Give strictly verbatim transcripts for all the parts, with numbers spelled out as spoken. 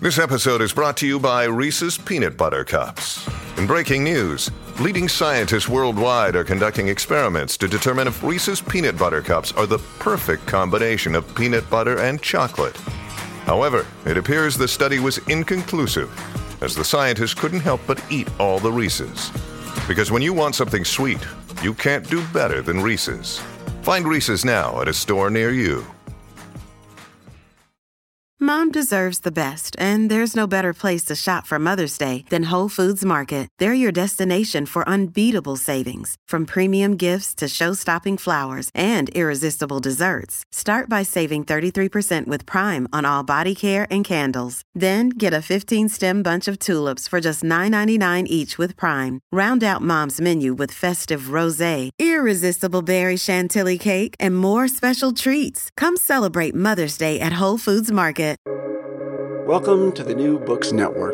This episode is brought to you by Reese's Peanut Butter Cups. In breaking news, leading scientists worldwide are conducting experiments to determine if Reese's Peanut Butter Cups are the perfect combination of peanut butter and chocolate. However, it appears the study was inconclusive, as the scientists couldn't help but eat all the Reese's. Because when you want something sweet, you can't do better than Reese's. Find Reese's now at a store near you. Mom deserves the best, and there's no better place to shop for Mother's Day than Whole Foods Market. They're your destination for unbeatable savings, from premium gifts to show-stopping flowers and irresistible desserts. Start by saving thirty-three percent with Prime on all body care and candles. Then get a fifteen-stem bunch of tulips for just nine ninety-nine each with Prime. Round out Mom's menu with festive rosé, irresistible berry chantilly cake, and more special treats. Come celebrate Mother's Day at Whole Foods Market. Welcome to the New Books Network.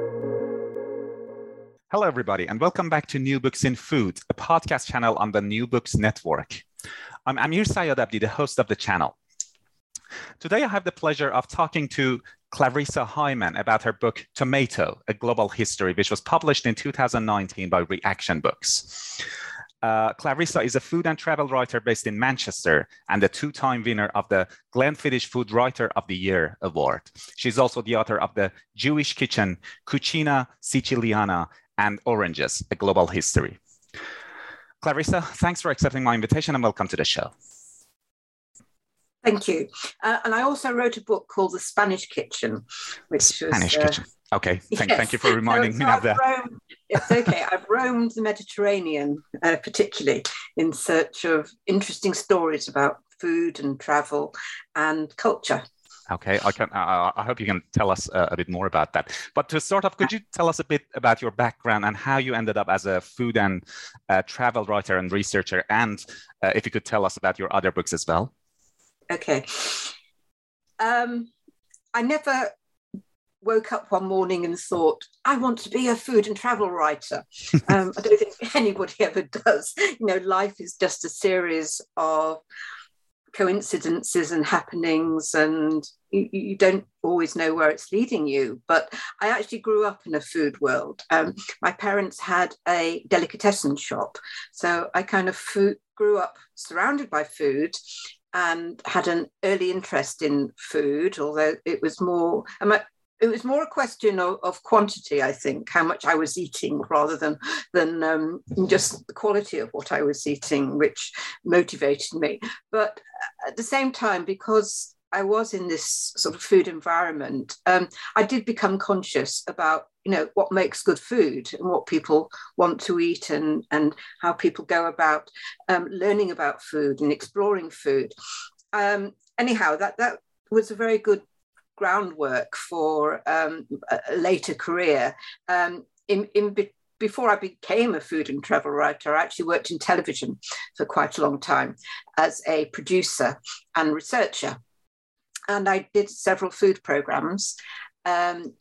Hello, everybody, and welcome back to New Books in Food, a podcast channel on the New Books Network. I'm Amir Sayed Abdi, the host of the channel. Today, I have the pleasure of talking to Clarissa Hyman about her book, Tomato, A Global History, which was published in two thousand nineteen by Reaction Books. Uh, Clarissa is a food and travel writer based in Manchester and a two-time winner of the Glenfiddich Food Writer of the Year Award. She's also the author of The Jewish Kitchen, Cucina Siciliana, and Oranges, A Global History. Clarissa, thanks for accepting my invitation and welcome to the show. Thank you. Uh, and I also wrote a book called The Spanish Kitchen, which Spanish was... Uh, Kitchen. Okay, thank, yes. thank you for reminding so, me so of that. Roamed, it's okay. I've roamed the Mediterranean, uh, particularly in search of interesting stories about food and travel and culture. Okay, I can. Uh, I hope you can tell us uh, a bit more about that. But to start off, could you tell us a bit about your background and how you ended up as a food and uh, travel writer and researcher? And uh, if you could tell us about your other books as well. Okay. Um, I never woke up one morning and thought, I want to be a food and travel writer. Um, I don't think anybody ever does. You know, life is just a series of coincidences and happenings, and you, you don't always know where it's leading you. But I actually grew up in a food world. Um, my parents had a delicatessen shop. So I kind of food, grew up surrounded by food and had an early interest in food, although it was more... It was more a question of, of quantity, I think, how much I was eating rather than, than um, just the quality of what I was eating, which motivated me. But at the same time, because I was in this sort of food environment, um, I did become conscious about, you know, what makes good food and what people want to eat, and, and how people go about um, learning about food and exploring food. Um, anyhow, that, that was a very good groundwork for um, a later career. Um, in, in be, before I became a food and travel writer, I actually worked in television for quite a long time as a producer and researcher. And I did several food programs, um,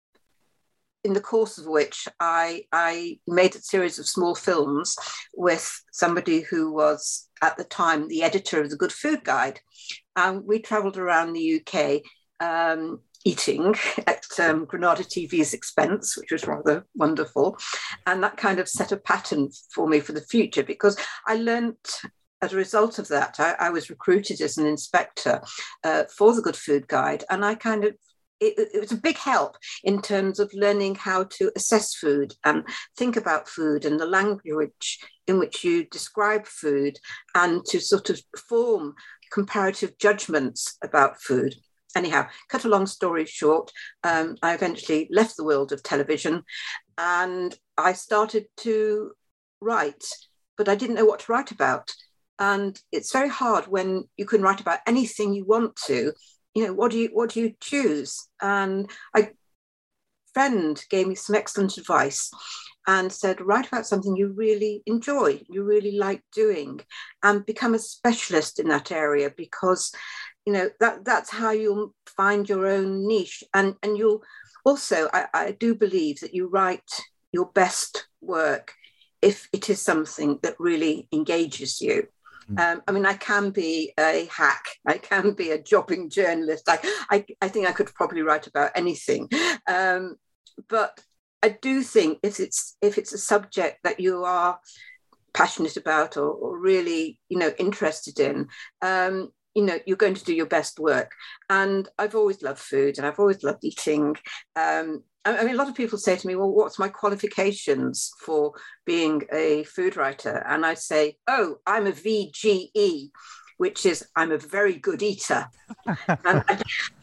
in the course of which I, I made a series of small films with somebody who was at the time the editor of the Good Food Guide. And we traveled around the U K Um, eating at um, Granada T V's expense, which was rather wonderful. And that kind of set a pattern for me for the future, because I learned as a result of that, I, I was recruited as an inspector uh, for the Good Food Guide. And I kind of, it, it was a big help in terms of learning how to assess food and think about food and the language in which you describe food, and to sort of form comparative judgments about food. Anyhow, cut a long story short, um, I eventually left the world of television and I started to write, but I didn't know what to write about. And it's very hard when you can write about anything you want to. You know, what do you what do you choose? And a friend gave me some excellent advice and said, write about something you really enjoy, you really like doing, and become a specialist in that area, because you know, that that's how you'll find your own niche. And, and you'll also, I, I do believe that you write your best work if it is something that really engages you. Um, I mean, I can be a hack. I can be a jobbing journalist. I, I, I think I could probably write about anything. Um, but I do think if it's if it's a subject that you are passionate about or, or really, you know, interested in, um, you know, you're going to do your best work. And I've always loved food and I've always loved eating. Um, I mean, a lot of people say to me, well, what's my qualifications for being a food writer? And I say, oh, I'm a V G E, which is I'm a very good eater. And I,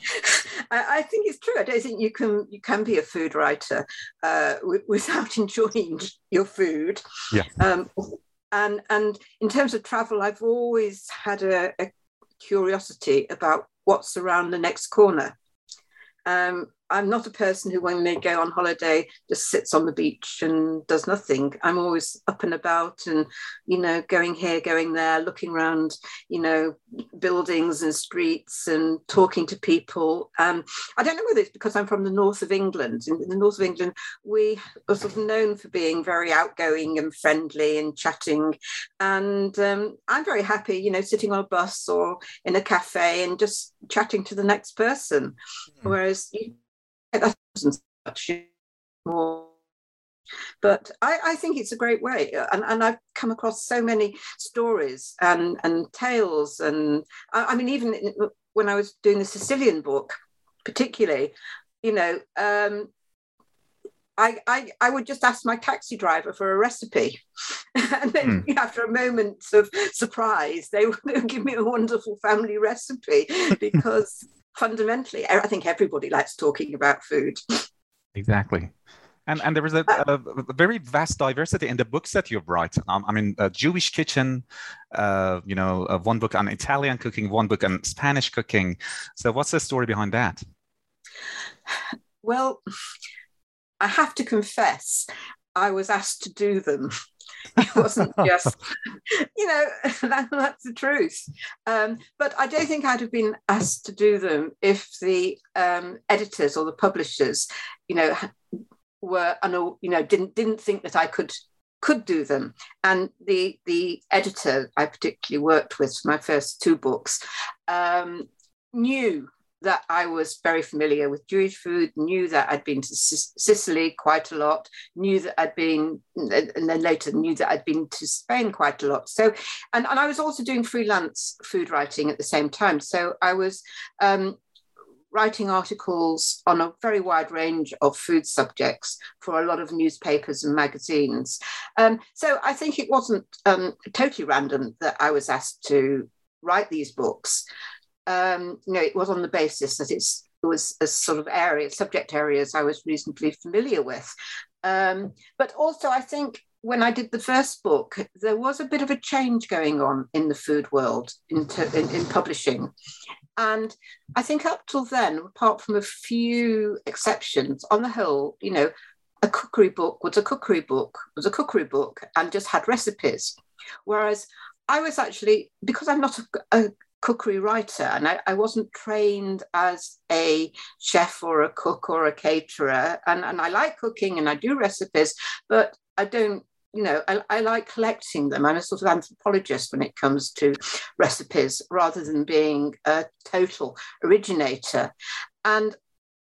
I think it's true. I don't think you can you can be a food writer uh, w- without enjoying your food. Yeah. Um, and, and in terms of travel, I've always had a, a curiosity about what's around the next corner. Um, I'm not a person who, when they go on holiday, just sits on the beach and does nothing. I'm always up and about and, you know, going here, going there, looking around, you know, buildings and streets and talking to people. Um, I don't know whether it's because I'm from the north of England. In the north of England, we are sort of known for being very outgoing and friendly and chatting. And um, I'm very happy, you know, sitting on a bus or in a cafe and just chatting to the next person. Mm-hmm. Whereas you that wasn't much more. But I, I think it's a great way. And, and I've come across so many stories and, and tales. And I, I mean, even when I was doing the Sicilian book, particularly, you know, um, I, I, I would just ask my taxi driver for a recipe. And then mm. after a moment of surprise, they would, they would give me a wonderful family recipe because fundamentally, I think everybody likes talking about food. Exactly. And and there is a, a, a very vast diversity in the books that you write. Um, I mean, a Jewish kitchen, uh, you know, uh, one book on Italian cooking, one book on Spanish cooking. So what's the story behind that? Well, I have to confess, I was asked to do them. It wasn't just, you know, that, that's the truth. Um, but I don't think I'd have been asked to do them if the um, editors or the publishers, you know, were, you know, didn't didn't think that I could could do them. And the the editor I particularly worked with for my first two books um, knew that I was very familiar with Jewish food, knew that I'd been to Sicily quite a lot, knew that I'd been, and then later knew that I'd been to Spain quite a lot. So, and, and I was also doing freelance food writing at the same time. So I was um, writing articles on a very wide range of food subjects for a lot of newspapers and magazines. Um, so I think it wasn't um, totally random that I was asked to write these books. Um, you know, it was on the basis that it's, it was a sort of area, subject areas I was reasonably familiar with. Um, but also, I think when I did the first book, there was a bit of a change going on in the food world in, ter- in, in publishing. And I think up till then, apart from a few exceptions, on the whole, you know, a cookery book was a cookery book, was a cookery book and just had recipes. Whereas I was actually, because I'm not a, a cookery writer and I, I wasn't trained as a chef or a cook or a caterer, and, and I like cooking and I do recipes, but I don't, you know, I, I like collecting them. I'm a sort of anthropologist when it comes to recipes rather than being a total originator. And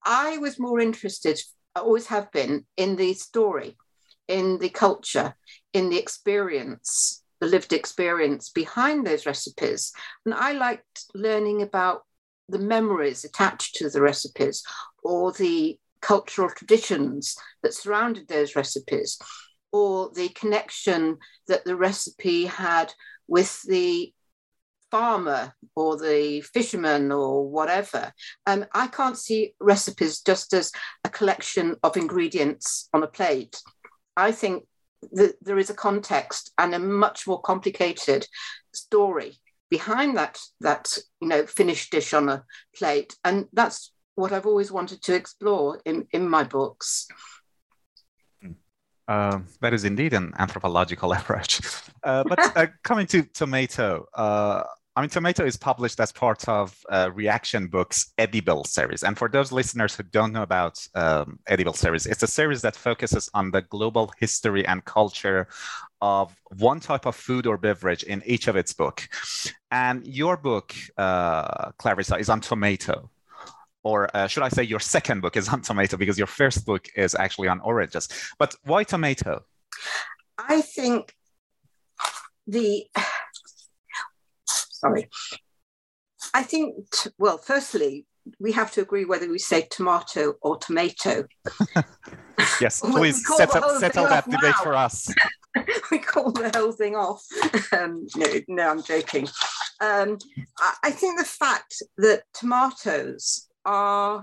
I was more interested, I always have been, in the story, in the culture, in the experience, the lived experience behind those recipes. And I liked learning about the memories attached to the recipes or the cultural traditions that surrounded those recipes or the connection that the recipe had with the farmer or the fisherman or whatever. Um, I can't see recipes just as a collection of ingredients on a plate. I think that there is a context and a much more complicated story behind that, that, you know, finished dish on a plate. And that's what I've always wanted to explore in, in my books. Uh, that is indeed an anthropological approach. Uh, but uh, coming to tomato, uh, I mean, Tomato is published as part of uh, Reaction Books' Edible series. And for those listeners who don't know about um, Edible series, it's a series that focuses on the global history and culture of one type of food or beverage in each of its book. And your book, uh, Clarissa, is on tomato. Or uh, should I say your second book is on tomato, because your first book is actually on oranges. But why tomato? I think the... Sorry. I think, t- well, firstly, we have to agree whether we say tomato or tomato. Yes, please settle, settle that debate now. For us. We call the whole thing off. Um, no, no, I'm joking. Um, I, I think the fact that tomatoes are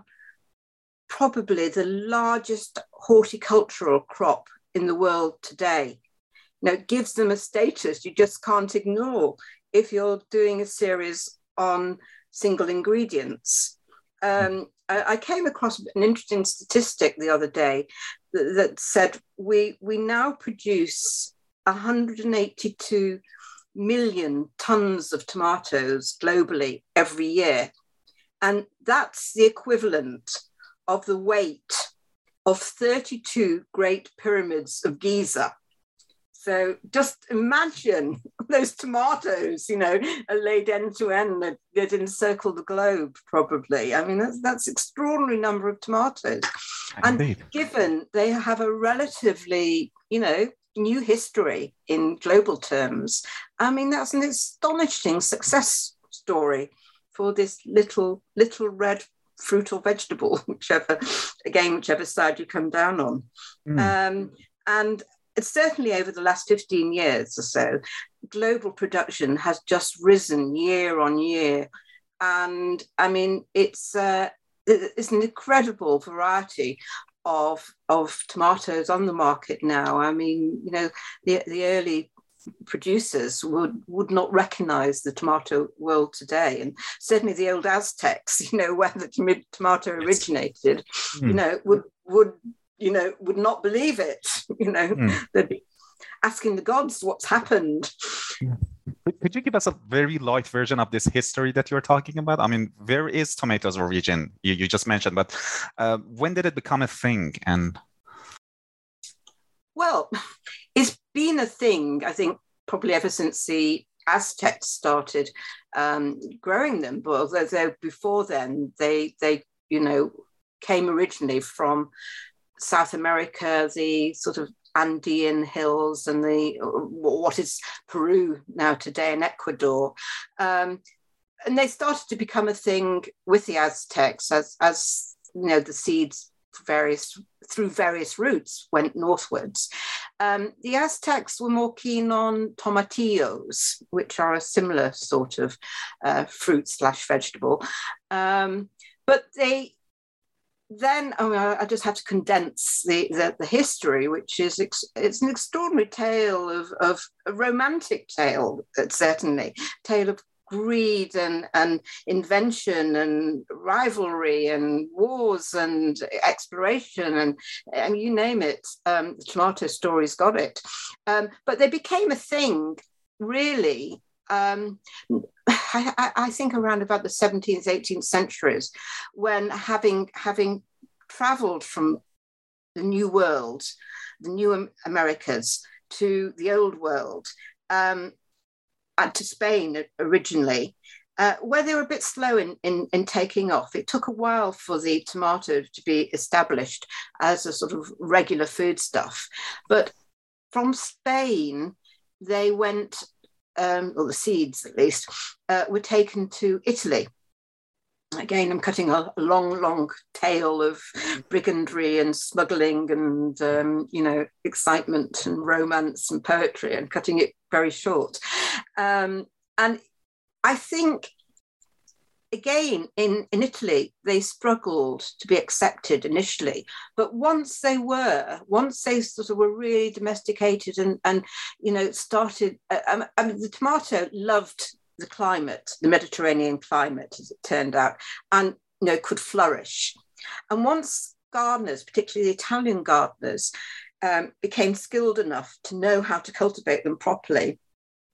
probably the largest horticultural crop in the world today, you know, gives them a status you just can't ignore if you're doing a series on single ingredients. Um, I, I came across an interesting statistic the other day that, that said we, we now produce one hundred eighty-two million tons of tomatoes globally every year. And that's the equivalent of the weight of thirty-two Great Pyramids of Giza. So just imagine those tomatoes, you know, are laid end to end, that, that encircle the globe, probably. I mean, that's that's extraordinary number of tomatoes. Indeed. And given they have a relatively, you know, new history in global terms, I mean, that's an astonishing success story for this little, little red fruit or vegetable, whichever, again, whichever side you come down on. Mm. Um, and it's certainly over the last fifteen years or so, global production has just risen year on year. And I mean, it's uh, it's an incredible variety of, of tomatoes on the market now. I mean, you know, the, the early producers would, would not recognize the tomato world today. And certainly the old Aztecs, you know, where the tomato originated, mm. you know, would would you know, would not believe it, you know, mm. they'd be asking the gods what's happened. Could you give us a very light version of this history that you're talking about? I mean, where is tomatoes origin? You, you just mentioned, but uh, when did it become a thing? And well, it's been a thing, I think, probably ever since the Aztecs started um, growing them. But although before then, they, they, you know, came originally from South America, the sort of Andean hills and the what is Peru now today and Ecuador. Um, and they started to become a thing with the Aztecs as, as you know, the seeds various through various routes went northwards. Um, the Aztecs were more keen on tomatillos, which are a similar sort of uh, fruit slash vegetable. Um, but they Then I, mean, I just have to condense the, the, the history, which is ex, it's an extraordinary tale of, of a romantic tale, certainly, tale of greed and, and invention and rivalry and wars and exploration and, and you name it. Um, the tomato story's got it. Um, but they became a thing, really. Um, I, I think around about the seventeenth, eighteenth centuries, when having having travelled from the New World, the New Americas, to the Old World, um, and to Spain originally, uh, where they were a bit slow in, in, in taking off. It took a while for the tomato to be established as a sort of regular foodstuff. But from Spain, they went... Um, or the seeds at least, uh, were taken to Italy. Again, I'm cutting a long, long tale of brigandry and smuggling and, um, you know, excitement and romance and poetry, and cutting it very short. Um, and I think, again, in, in Italy, they struggled to be accepted initially. But once they were, once they sort of were really domesticated and, and you know, started, uh, I mean, the tomato loved the climate, the Mediterranean climate, as it turned out, and, you know, could flourish. And once gardeners, particularly the Italian gardeners, um, became skilled enough to know how to cultivate them properly,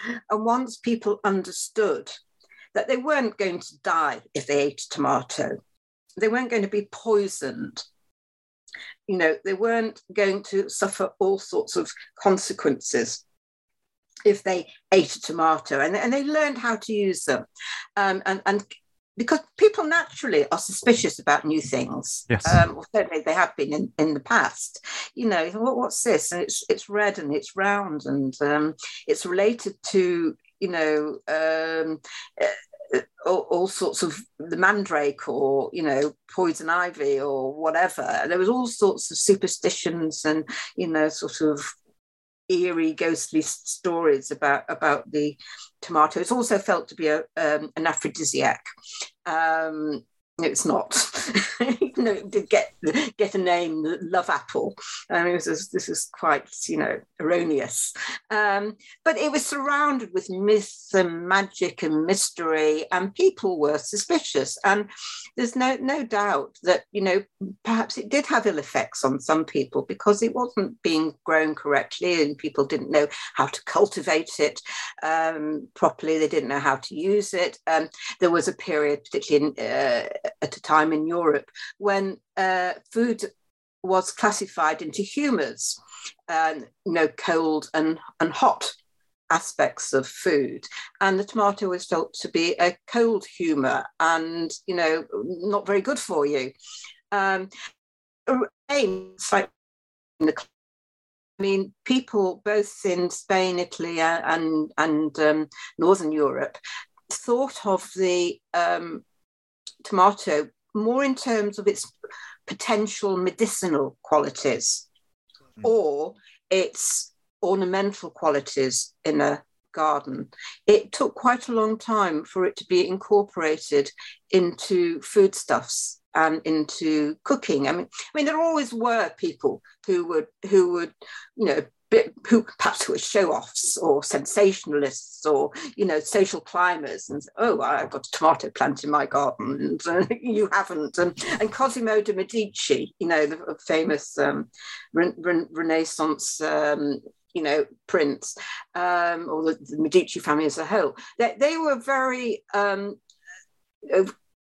And once people understood that they weren't going to die if they ate a tomato, they weren't going to be poisoned, you know, they weren't going to suffer all sorts of consequences if they ate a tomato, and, and they learned how to use them. Um, and, and because people naturally are suspicious about new things. Yes. Um, or certainly they have been in, in the past. You know, what, what's this? And it's it's red and it's round and um, it's related to, you know, um, uh, all, all sorts of the mandrake or, you know, poison ivy or whatever. There was all sorts of superstitions and, you know, sort of eerie, ghostly stories about, about the tomato. It's also felt to be a, um, an aphrodisiac. Um, it's not. You know, it did get get a name, love apple. I mean, this is this is quite, you know, erroneous. Um, but it was surrounded with myth and magic and mystery, and people were suspicious. And there's no no doubt that, you know, perhaps it did have ill effects on some people because it wasn't being grown correctly, and people didn't know how to cultivate it um, properly. They didn't know how to use it. Um, there was a period, particularly in, uh, at a time in Europe, when uh, food was classified into humours, um, you know, cold and, and hot aspects of food. And the tomato was felt to be a cold humour and, you know, not very good for you. Um, it's like, I mean, people both in Spain, Italy, and, and um, Northern Europe thought of the um, tomato more in terms of its potential medicinal qualities mm. or its ornamental qualities in a garden. It took quite a long time for it to be incorporated into foodstuffs and into cooking. I mean, I mean, there always were people who would who would, you know, who perhaps were show-offs or sensationalists or, you know, social climbers, and oh, I've got a tomato plant in my garden and uh, you haven't. And, and Cosimo de' Medici, you know, the famous um, re- re- Renaissance um, you know, prince, um, or the, the Medici family as a whole, they, they were very um, uh,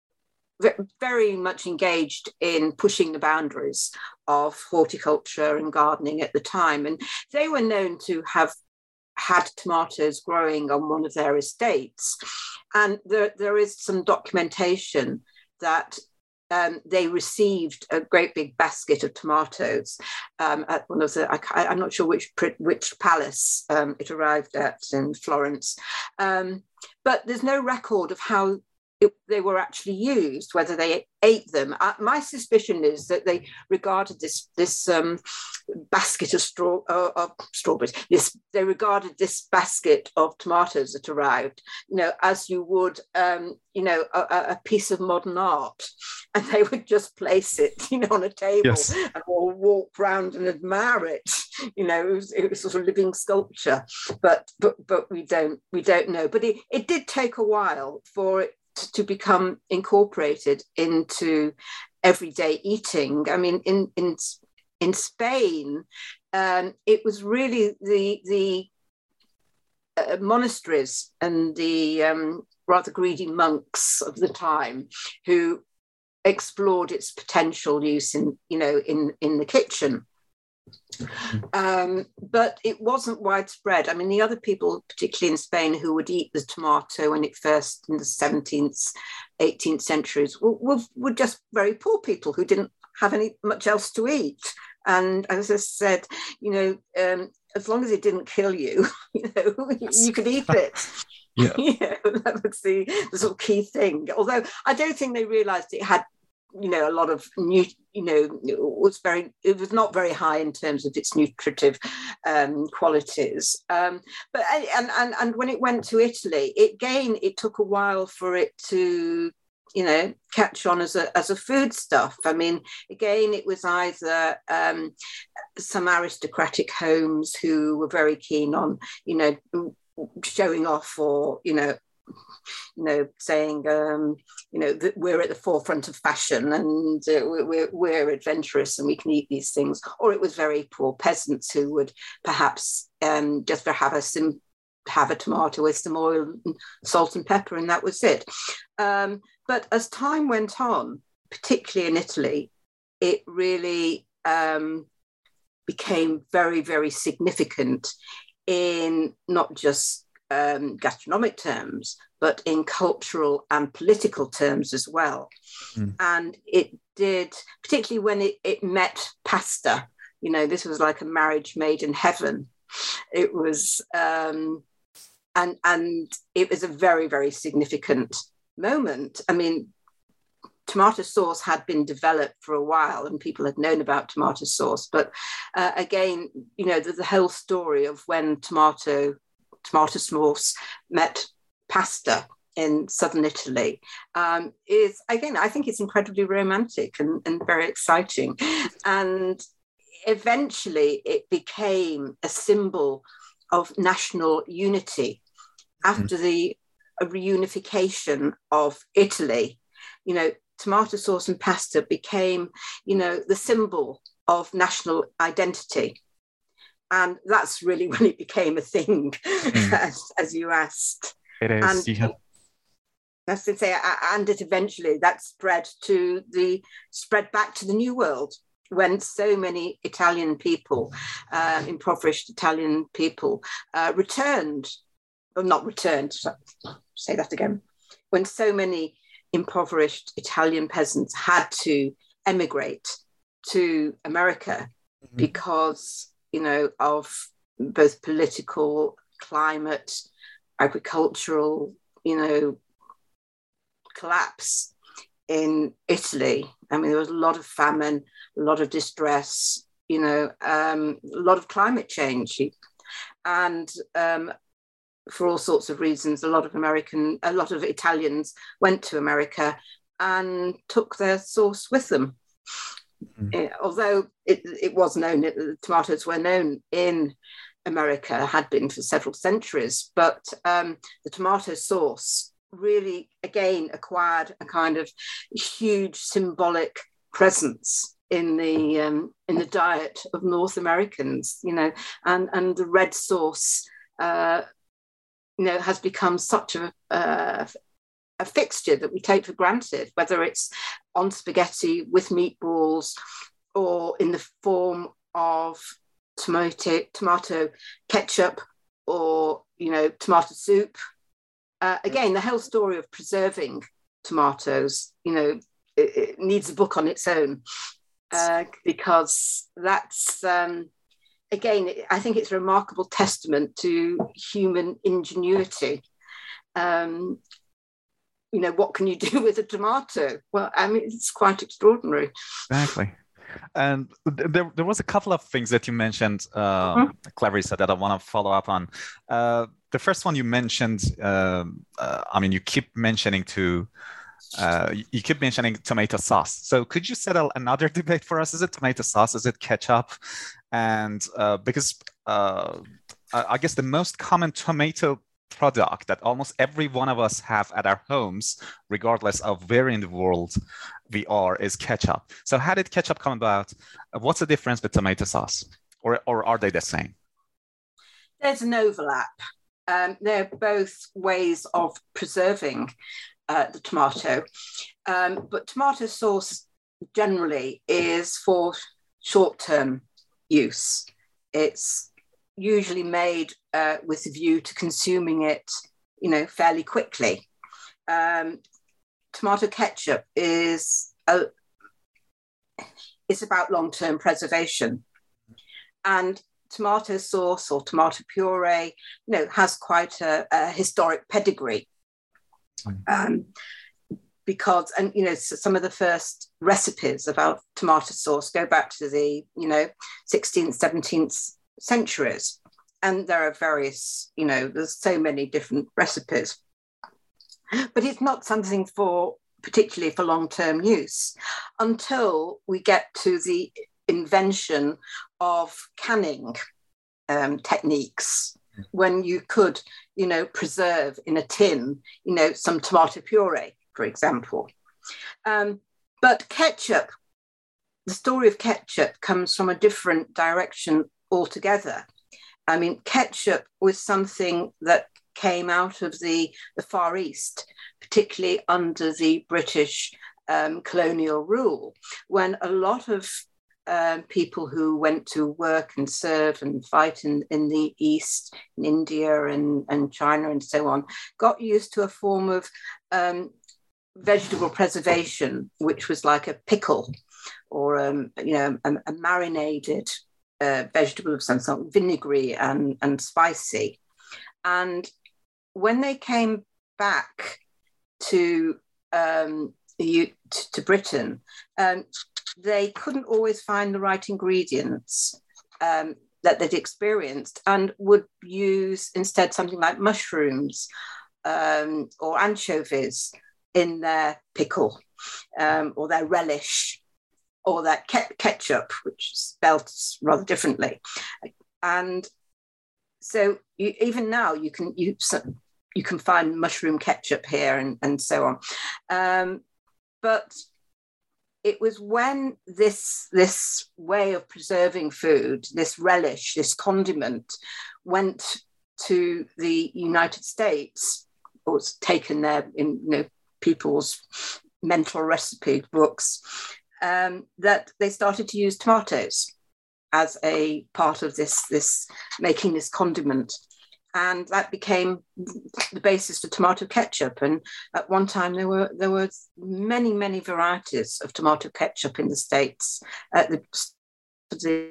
very much engaged in pushing the boundaries of horticulture and gardening at the time. And they were known to have had tomatoes growing on one of their estates. And there, there is some documentation that um, they received a great big basket of tomatoes um, at one of the, I, I'm not sure which, which palace um, it arrived at in Florence. Um, but there's no record of how It, they were actually used, whether they ate them. Uh, my suspicion is that they regarded this this um, basket of straw uh, of strawberries. This they regarded this basket of tomatoes that arrived, you know, as you would, um, you know, a, a piece of modern art, and they would just place it, you know, on a table yes. and all walk round and admire it. You know, it was, it was sort of living sculpture, but but but we don't we don't know. But it, it did take a while for it to become incorporated into everyday eating. I mean, in in in Spain, um, it was really the the uh, monasteries and the um, rather greedy monks of the time who explored its potential use in, you know, in in the kitchen. Um, but it wasn't widespread. I mean, the other people, particularly in Spain, who would eat the tomato when it first in the seventeenth, eighteenth centuries were, were, were just very poor people who didn't have any much else to eat. And as I said, you know, um, as long as it didn't kill you, you know, you could eat it. Yeah. You know, that was the, the sort of key thing. Although I don't think they realised it had, you know, a lot of new, you know, it was very, it was not very high in terms of its nutritive um, qualities. Um, but and and and when it went to Italy, it again it took a while for it to, you know, catch on as a as a foodstuff. I mean, again, it was either um, some aristocratic homes who were very keen on, you know, showing off or, you know. you know, saying, um, you know, that we're at the forefront of fashion and uh, we're, we're adventurous and we can eat these things. Or it was very poor peasants who would perhaps um, just have a sim- have a tomato with some oil and salt and pepper, and that was it. Um, but as time went on, particularly in Italy, it really um, became very, very significant in not just um, gastronomic terms, but in cultural and political terms as well. Mm. And it did, particularly when it, it met pasta. You know, this was like a marriage made in heaven. It was, um, and and it was a very, very significant moment. I mean, tomato sauce had been developed for a while and people had known about tomato sauce. But uh, again, you know, the, the whole story of when tomato, tomato sauce met pasta in southern Italy um, is, again, I think it's incredibly romantic and, and very exciting. And eventually it became a symbol of national unity after mm. the reunification of Italy. You know, tomato sauce and pasta became, you know, the symbol of national identity. And that's really when it became a thing, mm. as, as you asked. It is, and, yeah. That's to say, and it eventually that spread to the spread back to the New World, when so many Italian people, uh, impoverished Italian people, uh, returned, or not returned, say that again, when so many impoverished Italian peasants had to emigrate to America mm-hmm. because, you know, of both political, climate, agricultural, you know, collapse in Italy. I mean, there was a lot of famine, a lot of distress, you know, um, a lot of climate change. And um, for all sorts of reasons, a lot of American, a lot of Italians went to America and took their sauce with them. Mm-hmm. Uh, although it, it was known that the tomatoes were known in America, had been for several centuries, but um, the tomato sauce really, again, acquired a kind of huge symbolic presence in the um, in the diet of North Americans, you know, and and the red sauce, uh, you know, has become such a uh, a fixture that we take for granted, whether it's on spaghetti with meatballs or in the form of tomato tomato ketchup or, you know, tomato soup. Uh, again, the whole story of preserving tomatoes, you know, it, it needs a book on its own uh, because that's, um, again, I think it's a remarkable testament to human ingenuity. Um, you know, what can you do with a tomato? Well, I mean, it's quite extraordinary. Exactly. And there, there was a couple of things that you mentioned, uh, mm-hmm. Clarissa, that I want to follow up on. Uh, the first one you mentioned, um, uh, I mean, you keep mentioning to, uh, you keep mentioning tomato sauce. So could you settle another debate for us? Is it tomato sauce? Is it ketchup? And uh, because uh, I guess the most common tomato product that almost every one of us have at our homes, regardless of where in the world we are, is ketchup. So how did ketchup come about? What's the difference with tomato sauce? Or, or are they the same? There's an overlap. Um, they're both ways of preserving uh, the tomato. Um, but tomato sauce generally is for short-term use. It's usually made uh, with a view to consuming it, you know, fairly quickly. Um, tomato ketchup is a, it's about long-term preservation, and tomato sauce or tomato puree, you know, has quite a, a historic pedigree. Um, because, and you know, some of the first recipes about tomato sauce go back to the, you know, sixteenth, seventeenth centuries, and there are various, you know, there's so many different recipes, but it's not something for particularly for long-term use until we get to the invention of canning um, techniques, when you could, you know, preserve in a tin, you know, some tomato puree, for example. Um, but ketchup, the story of ketchup comes from a different direction altogether. I mean, ketchup was something that came out of the, the Far East, particularly under the British um, colonial rule, when a lot of um, people who went to work and serve and fight in, in the East, in India and, and China and so on, got used to a form of um, vegetable preservation, which was like a pickle or um, you know a, a marinated uh, vegetable of some sort, vinegary and, and spicy. And when they came back to um, to, to Britain, um, they couldn't always find the right ingredients um, that they'd experienced, and would use instead something like mushrooms um, or anchovies in their pickle um, or their relish or their ke- ketchup, which is spelled rather differently. And so you, even now you can you, you can find mushroom ketchup here and, and so on. Um, but it was when this, this way of preserving food, this relish, this condiment, went to the United States, or was taken there in you know, people's mental recipe books, um, that they started to use tomatoes as a part of this, this making this condiment. And that became the basis for tomato ketchup. And at one time, there were there were many, many varieties of tomato ketchup in the States at the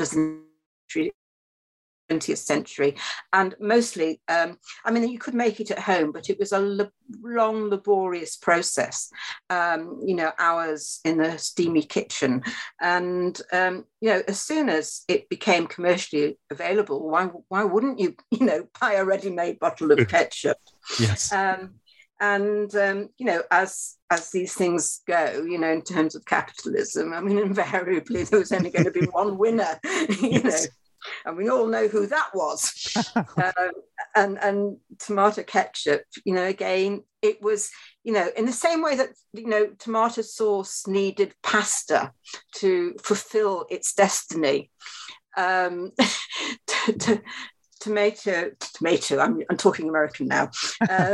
twentieth century. And mostly, um, I mean, you could make it at home, but it was a l- long, laborious process, um, you know, hours in a steamy kitchen. And, um, you know, as soon as it became commercially available, why why wouldn't you, you know, buy a ready-made bottle of ketchup? Yes. Um, and, um, you know, as as these things go, you know, in terms of capitalism, I mean, invariably there was only going to be one winner, you yes. know. And we all know who that was. um, and, and tomato ketchup, you know, again, it was, you know, in the same way that, you know, tomato sauce needed pasta to fulfill its destiny. Um, to, to, tomato, tomato, I'm, I'm talking American now. Uh,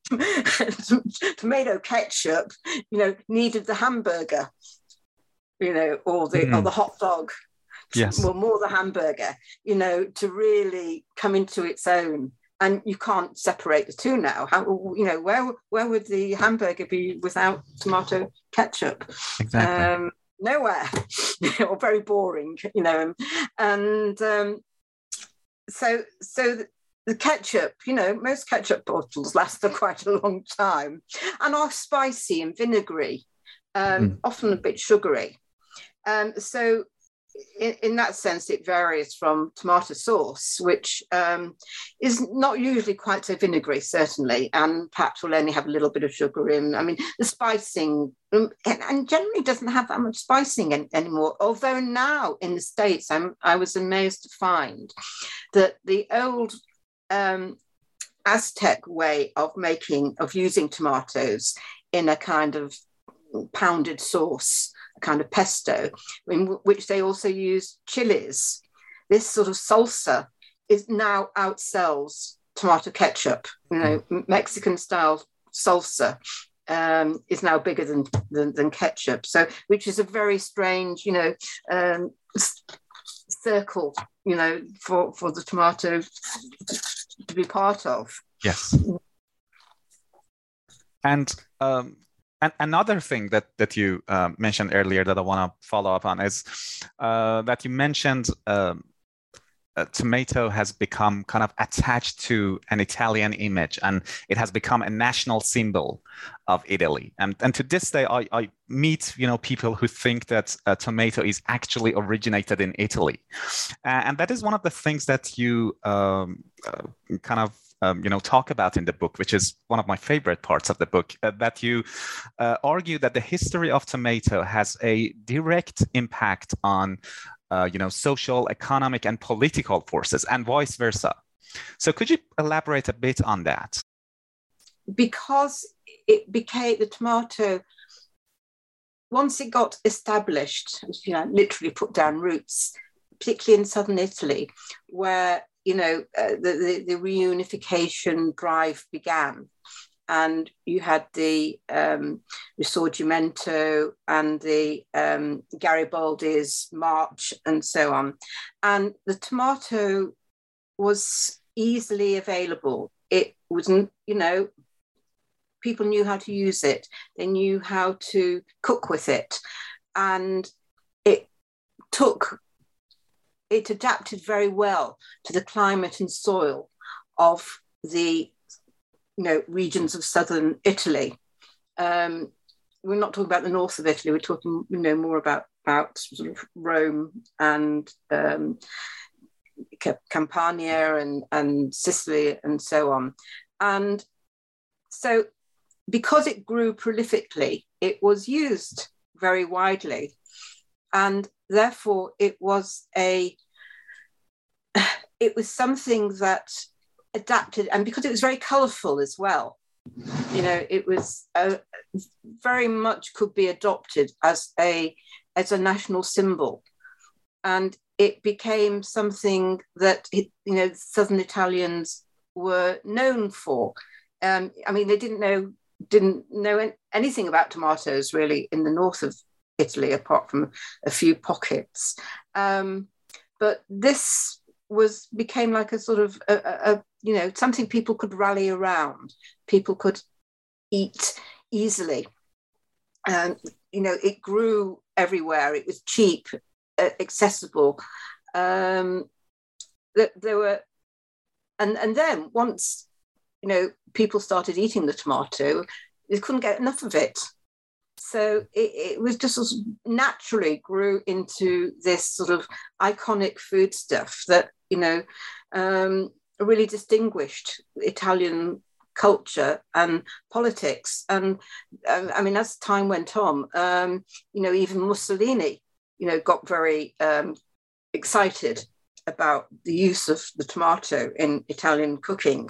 tomato ketchup, you know, needed the hamburger, you know, or the, mm. or the hot dog. Yes. Well, more the hamburger, you know, to really come into its own. And you can't separate the two now. How, you know, where where would the hamburger be without tomato ketchup? Exactly. Um, nowhere. Or very boring, you know. And um, so so the, the ketchup, you know, most ketchup bottles last for quite a long time and are spicy and vinegary, um, mm. often a bit sugary. Um, so In, in that sense, it varies from tomato sauce, which um, is not usually quite so vinegary, certainly, and perhaps will only have a little bit of sugar in. I mean, the spicing, um, and, and generally doesn't have that much spicing in, anymore. Although now in the States, I'm, I was amazed to find that the old um, Aztec way of making, of using tomatoes in a kind of pounded sauce, kind of pesto, in which they also use chilies. This sort of salsa is now outsells tomato ketchup. You know, mm. Mexican style salsa um, is now bigger than, than than ketchup. So, which is a very strange, you know, um, circle, you know, for for the tomato to be part of. Yes. And um, And another thing that that you uh, mentioned earlier that I want to follow up on is uh, that you mentioned um, uh, tomato has become kind of attached to an Italian image, and it has become a national symbol of Italy. And and to this day, I, I meet you know people who think that uh, tomato is actually originated in Italy, uh, and that is one of the things that you um, uh, kind of. Um, you know, talk about in the book, which is one of my favorite parts of the book, uh, that you uh, argue that the history of tomato has a direct impact on, uh, you know, social, economic, and political forces, and vice versa. So could you elaborate a bit on that? Because it became the tomato, once it got established, you know, literally put down roots, particularly in southern Italy, where you know, uh, the, the, the reunification drive began. And you had the um, Risorgimento and the um, Garibaldi's march and so on. And the tomato was easily available. It wasn't, you know, people knew how to use it. They knew how to cook with it. And it took, it adapted very well to the climate and soil of the you know, regions of southern Italy. Um, we're not talking about the north of Italy. We're talking, you know, more about about sort of Rome and um, Campania and and Sicily and so on. And so, because it grew prolifically, it was used very widely, and therefore it was a it was something that adapted, and because it was very colourful as well, you know, it was uh, very much could be adopted as a as a national symbol, and it became something that you know Southern Italians were known for. Um, I mean, they didn't know didn't know anything about tomatoes really in the north of Italy, apart from a few pockets. Um, but this was became like a sort of a, a you know, something people could rally around, people could eat easily. And, you know, it grew everywhere. It was cheap, uh, accessible. Um, there were, and, and then once, you know, people started eating the tomato, they couldn't get enough of it. So it, it was just sort of naturally grew into this sort of iconic foodstuff that, you know, um, really distinguished Italian culture and politics. And um, I mean, as time went on, um, you know, even Mussolini, you know, got very um, excited about the use of the tomato in Italian cooking.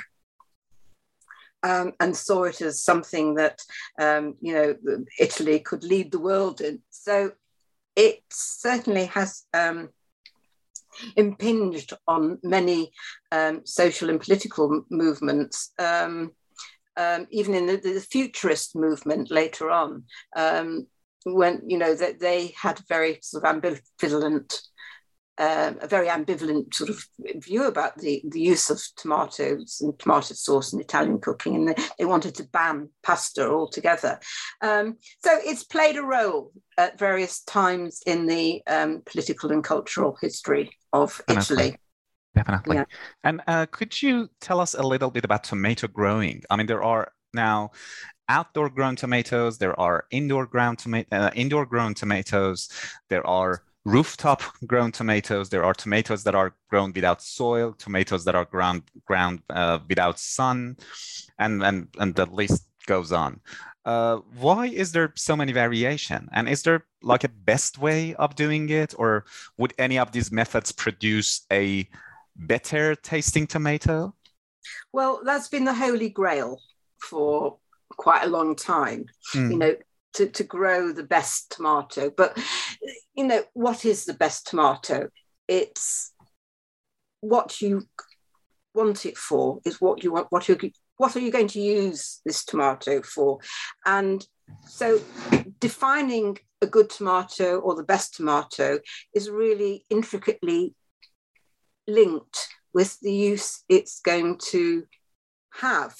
Um, and saw it as something that, um, you know, Italy could lead the world in. So it certainly has um, impinged on many um, social and political movements, um, um, even in the, the futurist movement later on, um, when, you know, that they had very sort of ambivalent Um, a very ambivalent sort of view about the, the use of tomatoes and tomato sauce in Italian cooking, and they, they wanted to ban pasta altogether. Um, so it's played a role at various times in the um, political and cultural history of Definitely. Italy. Definitely. Yeah. And uh, could you tell us a little bit about tomato growing? I mean, there are now outdoor grown tomatoes, there are indoor grown tomato, uh, indoor grown tomatoes, there are rooftop grown tomatoes, there are tomatoes that are grown without soil, tomatoes that are ground ground uh, without sun, and, and and the list goes on. Uh, why is there so many variation? And is there like a best way of doing it, or would any of these methods produce a better tasting tomato? Well, that's been the holy grail for quite a long time. Mm. You know, To, to grow the best tomato. But, you know, what is the best tomato? It's what you want it for, is what you want, what you what are you going to use this tomato for? And so defining a good tomato or the best tomato is really intricately linked with the use it's going to have.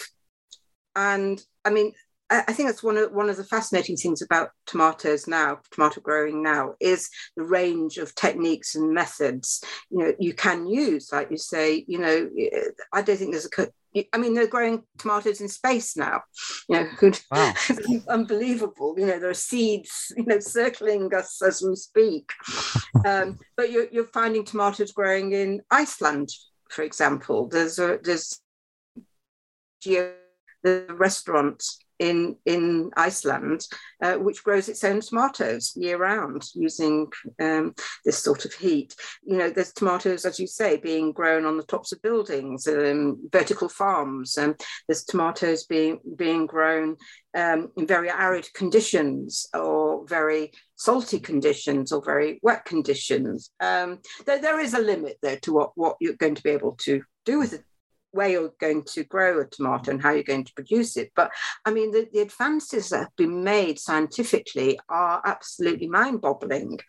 And I mean, I think that's one of one of the fascinating things about tomatoes now, tomato growing now, is the range of techniques and methods, you know, you can use. Like you say, you know, I don't think there's a, I mean, they're growing tomatoes in space now, you know, wow. Unbelievable. You know, there are seeds, you know, circling us as we speak. um, but you're, you're finding tomatoes growing in Iceland, for example. There's a, there's the restaurant in in Iceland, uh, which grows its own tomatoes year round using um, this sort of heat. You know, there's tomatoes, as you say, being grown on the tops of buildings, um, vertical farms, and there's tomatoes being being grown um, in very arid conditions or very salty conditions or very wet conditions. Um, there, there is a limit there to what, what you're going to be able to do with it, where you're going to grow a tomato and how you're going to produce it. But I mean, the, the advances that have been made scientifically are absolutely mind-boggling.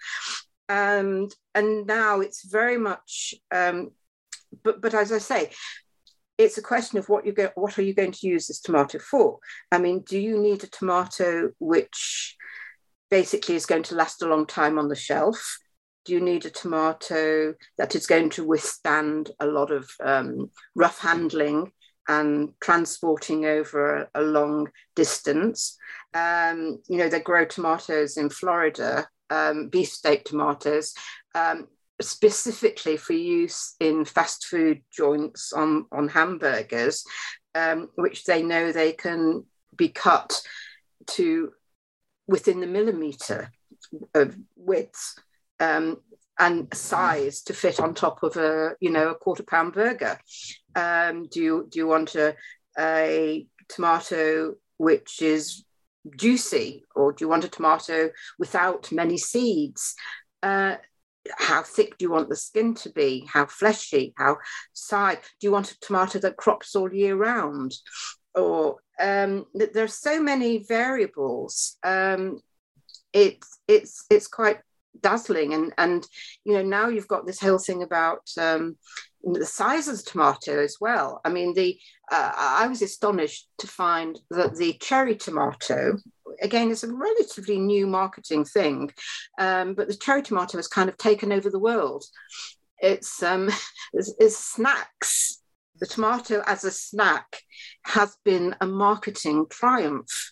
And, and now it's very much, um, but, but as I say, it's a question of what you go, what are you going to use this tomato for? I mean, do you need a tomato which basically is going to last a long time on the shelf? Do you need a tomato that is going to withstand a lot of um, rough handling and transporting over a, a long distance? Um, you know, they grow tomatoes in Florida, um, beefsteak tomatoes, um, specifically for use in fast food joints on, on hamburgers, um, which they know they can be cut to within the millimetre of width. Um, and size to fit on top of a, you know, a quarter pound burger. Um, do you do you want a, a tomato which is juicy, or do you want a tomato without many seeds? Uh, how thick do you want the skin to be? How fleshy? How side? Do you want a tomato that crops all year round? Or um, there are so many variables. Um, it's it's it's quite dazzling, and and you know, now you've got this whole thing about um, the size of the tomato as well. I mean, the uh, I was astonished to find that the cherry tomato, again, it's a relatively new marketing thing, um, but the cherry tomato has kind of taken over the world. It's um, it's, it's snacks. The tomato as a snack has been a marketing triumph.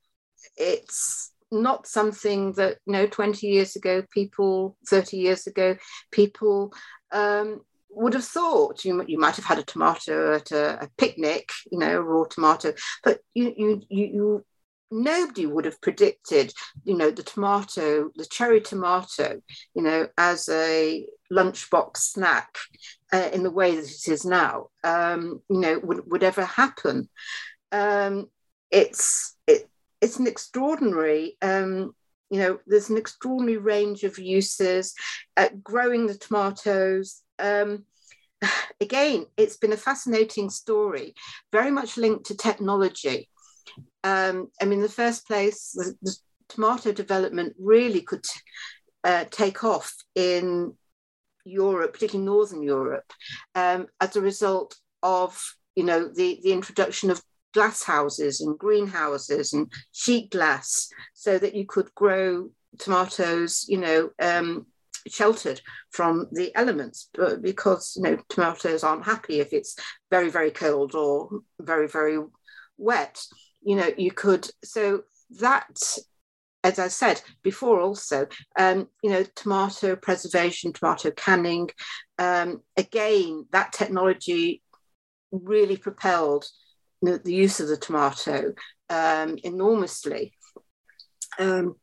It's not something that, you know, twenty years ago, people, thirty years ago, people um, would have thought. You, you might have had a tomato at a, a picnic, you know, a raw tomato, but you, you, you, you, nobody would have predicted, you know, the tomato, the cherry tomato, you know, as a lunchbox snack uh, in the way that it is now, um, you know, would, would ever happen. Um, it's, it, It's an extraordinary, um, you know, there's an extraordinary range of uses. Uh, growing the tomatoes, um, again, it's been a fascinating story, very much linked to technology. Um, I mean, in the first place, the, the tomato development really could uh, take off in Europe, particularly Northern Europe, um, as a result of, you know, the, the introduction of glass houses and greenhouses and sheet glass, so that you could grow tomatoes, you know, um, sheltered from the elements, but because, you know, tomatoes aren't happy if it's very, very cold or very, very wet. You know, you could, so that, as I said before also, um, you know, tomato preservation, tomato canning, um, again, that technology really propelled the, the use of the tomato um, enormously. Um,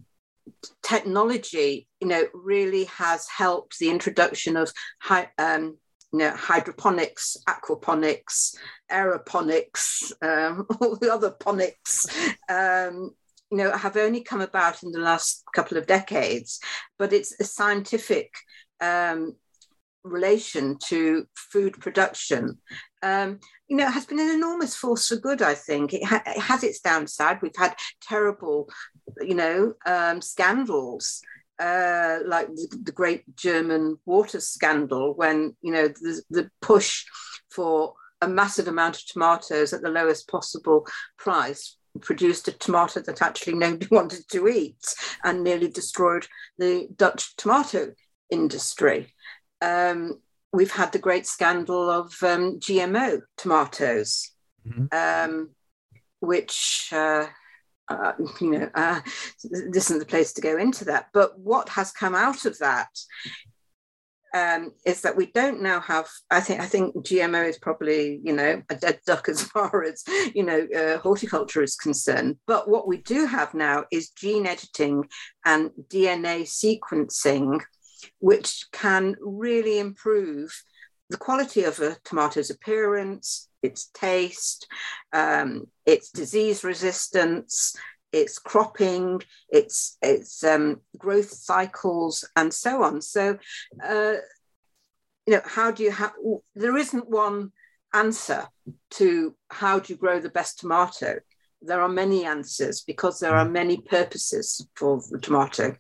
technology, you know, really has helped the introduction of high, um, you know, hydroponics, aquaponics, aeroponics, um, all the other ponics, um, you know, have only come about in the last couple of decades, but it's a scientific um, relation to food production. Um, you know, it has been an enormous force for good, I think. It, ha- it has its downside. We've had terrible, you know, um, scandals, uh, like the, the great German water scandal, when, you know, the, the push for a massive amount of tomatoes at the lowest possible price produced a tomato that actually nobody wanted to eat and nearly destroyed the Dutch tomato industry. Um, we've had the great scandal of um, G M O tomatoes, mm-hmm. um, which, uh, uh, you know, uh, this isn't the place to go into that. But what has come out of that um, is that we don't now have, I think, I think G M O is probably, you know, a dead duck as far as, you know, uh, horticulture is concerned. But what we do have now is gene editing and D N A sequencing, which can really improve the quality of a tomato's appearance, its taste, um, its disease resistance, its cropping, its its um, growth cycles, and so on. So, uh, you know, how do you have? There isn't one answer to how do you grow the best tomato. There are many answers because there are many purposes for the tomato.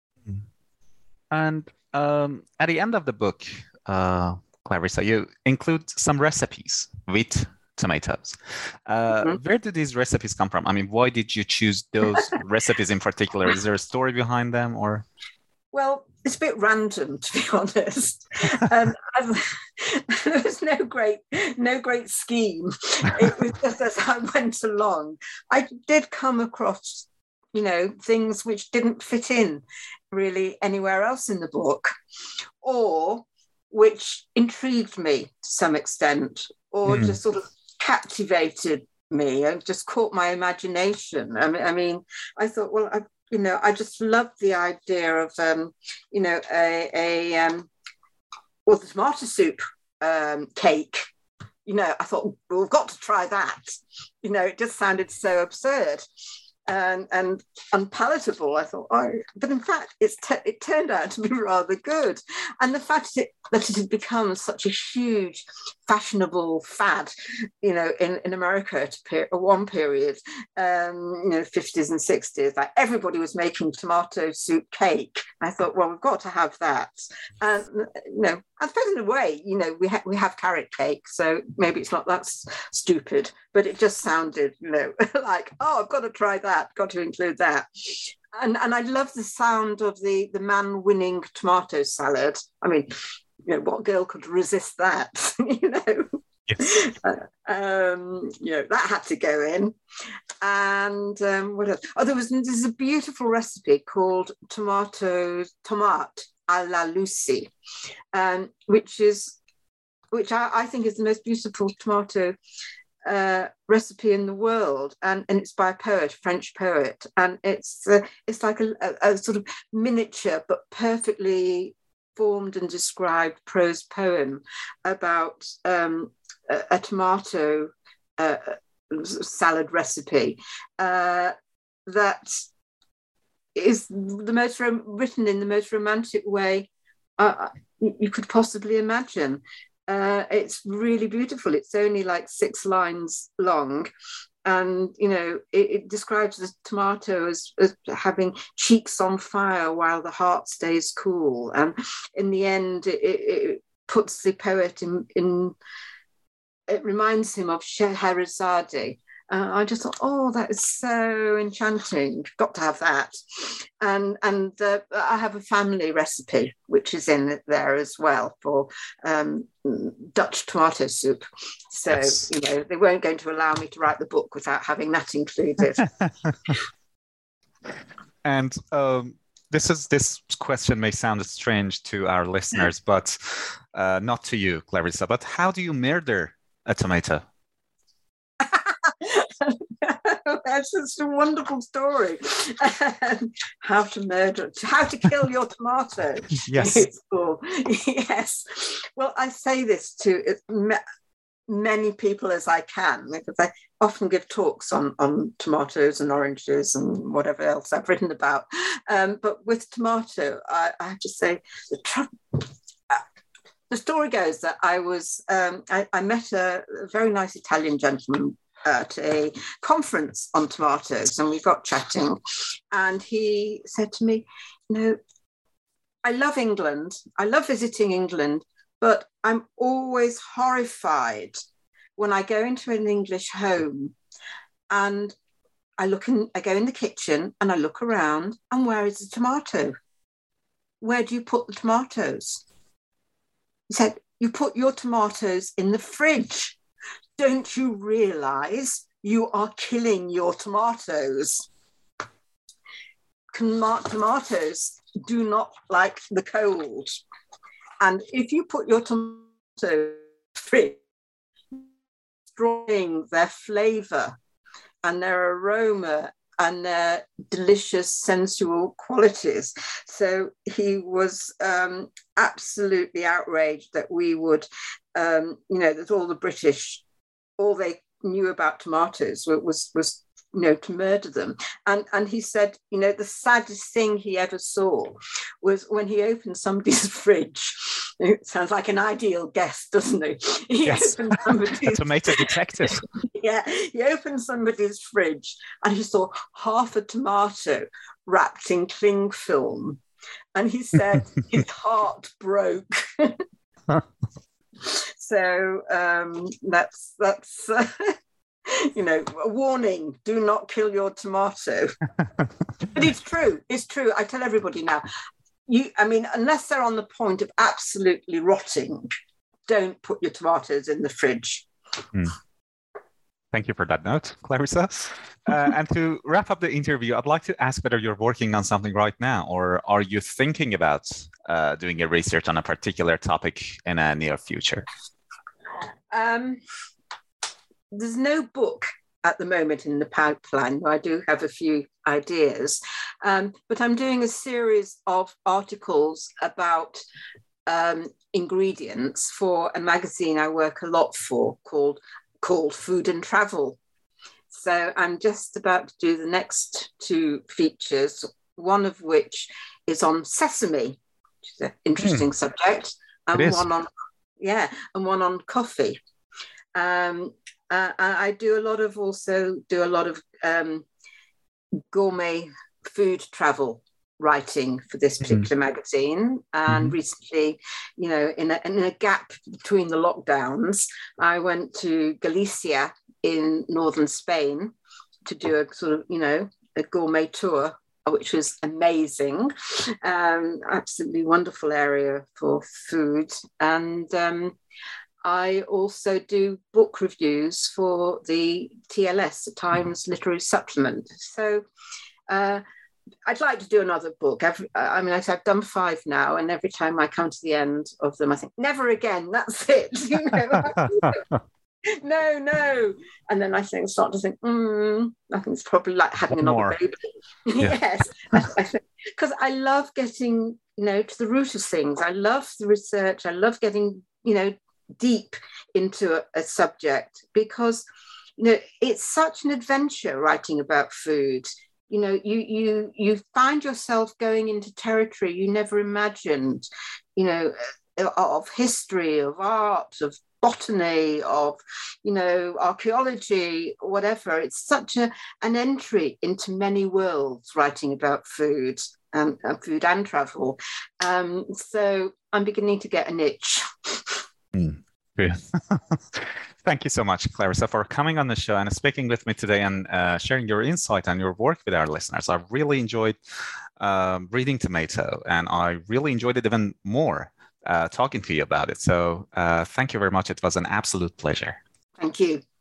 And um, at the end of the book, uh, Clarissa, you include some recipes with tomatoes. Uh, mm-hmm. Where did these recipes come from? I mean, why did you choose those recipes in particular? Is there a story behind them, or? Well, it's a bit random, to be honest. um, there was no great, no great scheme. It was just as I went along. I did come across, you know, things which didn't fit in really anywhere else in the book, or which intrigued me to some extent, or mm. just sort of captivated me and just caught my imagination. I mean, I mean, I thought, well, I, you know, I just loved the idea of, um, you know, a, a um, well, the tomato soup um, cake. You know, I thought, well, we've got to try that. You know, it just sounded so absurd and and unpalatable. I thought, oh, but in fact, it's t- it turned out to be rather good. And the fact that it, that it had become such a huge fashionable fad, you know, in, in America at per- one period, um, you know, fifties and sixties, like everybody was making tomato soup cake. I thought, well, we've got to have that. And, you know, I suppose in a way, you know, we, ha- we have carrot cake, so maybe it's not that s- stupid, but it just sounded, you know, like, oh, I've got to try that, got to include that. And and I love the sound of the, the man winning tomato salad. I mean, you know, what girl could resist that, you know? Yes. Uh, um, you know, that had to go in. And um, what else? Oh, there was there's a beautiful recipe called tomato tomate a la Lucy, um, which is which I, I think is the most beautiful tomato uh, recipe in the world, and, and it's by a poet, a French poet, and it's uh, it's like a, a, a sort of miniature but perfectly formed and described prose poem about um, a, a tomato uh, salad recipe uh, that is the most rom- written in the most romantic way uh, you could possibly imagine. Uh, it's really beautiful. It's only like six lines long. And, you know, it, it describes the tomato as, as having cheeks on fire while the heart stays cool. And in the end, it, it puts the poet in, in, it reminds him of Scheherazade. Uh, I just thought, oh, that is so enchanting. Got to have that. And and uh, I have a family recipe, which is in there as well for um, Dutch tomato soup. So, yes. You know, they weren't going to allow me to write the book without having that included. And um, this is this question may sound strange to our listeners, but uh, not to you, Clarissa. But how do you murder a tomato? That's just a wonderful story. Um, how to murder, how to kill your tomato. Yes. Yes. Well, I say this to as many people as I can, because I often give talks on, on tomatoes and oranges and whatever else I've written about. Um, but with tomato, I, I have to say, the trouble. The story goes that I was, um, I, I met a, a very nice Italian gentleman at a conference on tomatoes, and we got chatting, and he said to me, you know, I love England, I love visiting England, but I'm always horrified when I go into an English home and I look in, I go in the kitchen and I look around, and where is the tomato? Where do you put the tomatoes? He said, you put your tomatoes in the fridge. Don't you realise you are killing your tomatoes? Tomatoes do not like the cold. And if you put your tomato fridge, destroying their flavor and their aroma and their delicious sensual qualities. So he was um, absolutely outraged that we would, um, you know, that all the British, all they knew about tomatoes was, was you know, to murder them. And, and he said, you know, the saddest thing he ever saw was when he opened somebody's fridge. It sounds like an ideal guest, doesn't it? He yes, opened somebody's... a tomato detective. Yeah, he opened somebody's fridge and he saw half a tomato wrapped in cling film. And he said his heart broke. So um, that's, that's uh, you know, a warning, do not kill your tomato. But it's true, it's true. I tell everybody now, you, I mean, unless they're on the point of absolutely rotting, don't put your tomatoes in the fridge. Mm. Thank you for that note, Clarissa. Uh, and to wrap up the interview, I'd like to ask whether you're working on something right now, or are you thinking about uh, doing a research on a particular topic in a near future? Um, there's no book at the moment in the pipeline. I do have a few ideas, um, but I'm doing a series of articles about um, ingredients for a magazine I work a lot for called called Food and Travel. So I'm just about to do the next two features, one of which is on sesame, which is an interesting mm. subject, and one on yeah, and one on coffee. Um, uh, I do a lot of also do a lot of um, gourmet food travel writing for this particular mm. magazine. And mm. recently, you know, in a, in a gap between the lockdowns, I went to Galicia in northern Spain to do a sort of, you know, a gourmet tour, which was amazing. Um, absolutely wonderful area for food. And um, I also do book reviews for the T L S, the Times Literary Supplement. So uh, I'd like to do another book. Every, I mean, I've done five now, and every time I come to the end of them, I think, never again, that's it. You know? no, no. And then I think, start to think, mm, I think it's probably like having another More. baby. Yeah. Yes. I think, because I love getting, you know, to the root of things. I love the research. I love getting, you know, deep into a, a subject, because, you know, it's such an adventure writing about food. You know, you you you find yourself going into territory you never imagined, you know, of history, of art, of botany, of, you know, archaeology, whatever. It's such a an entry into many worlds writing about food and uh, food and travel. Um, so I'm beginning to get an itch. Mm. Thank you so much, Clarissa, for coming on the show and speaking with me today and uh, sharing your insight and your work with our listeners. I really enjoyed um, reading Tomato, and I really enjoyed it even more uh, talking to you about it. So uh, thank you very much. It was an absolute pleasure. Thank you.